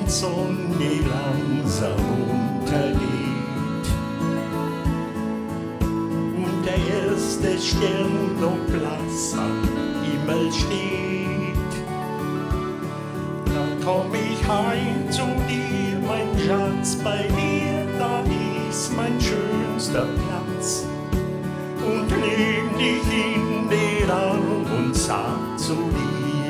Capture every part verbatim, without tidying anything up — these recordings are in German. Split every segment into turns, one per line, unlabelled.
die Sonne langsam untergeht und der erste Stern noch blass am Himmel steht, dann komm ich heim zu dir, mein Schatz, bei dir, da ist mein schönster Platz, und nehm dich in den Arm und sag zu dir: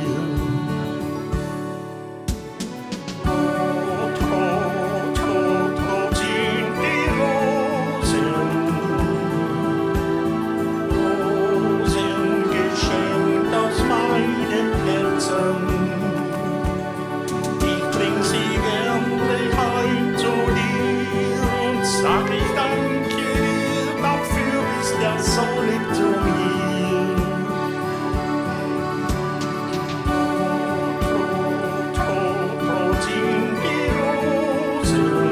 Rot, rot, rot, rot sind die Rosen, Rosen geschenkt aus meinem Herzen. Ich bring sie gerne heim zu dir und sag, ich danke dir, dafür bist ja so lieb zu mir. Rot, rot, rot sind die Rosen,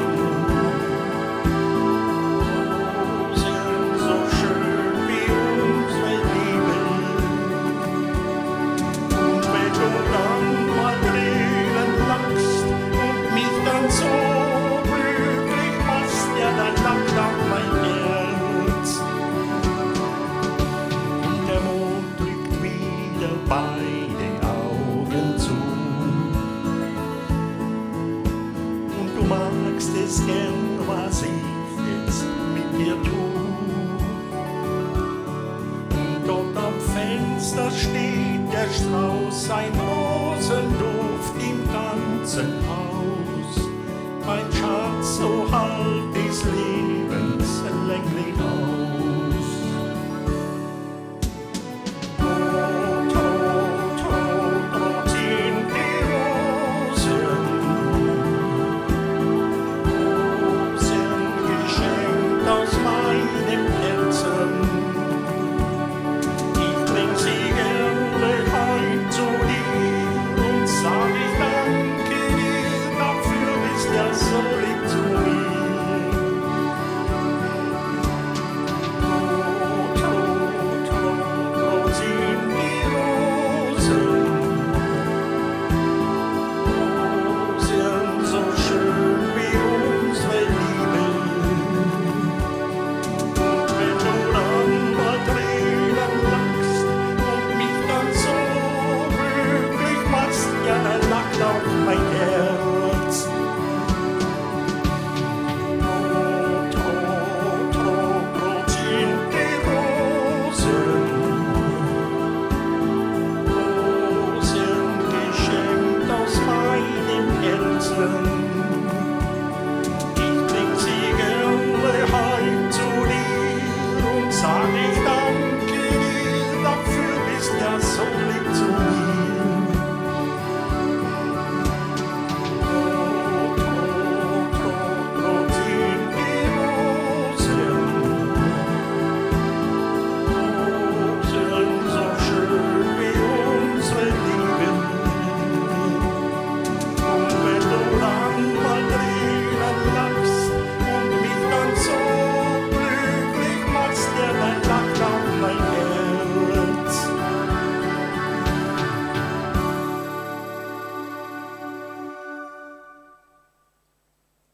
Rosen so schön wie unsere Liebe. Und wenn du dann mal Tränen lachst und mich dann so glücklich machst, ja, dann lacht auch mein Herz. Und der Mond drückt wieder beide Augen zu. Und du magst es gern, was ich jetzt mit dir tu. Und dort am Fenster steht der Strauß, ein Rosenduft im ganzen Haus. Mein Schatz, so halt das Leben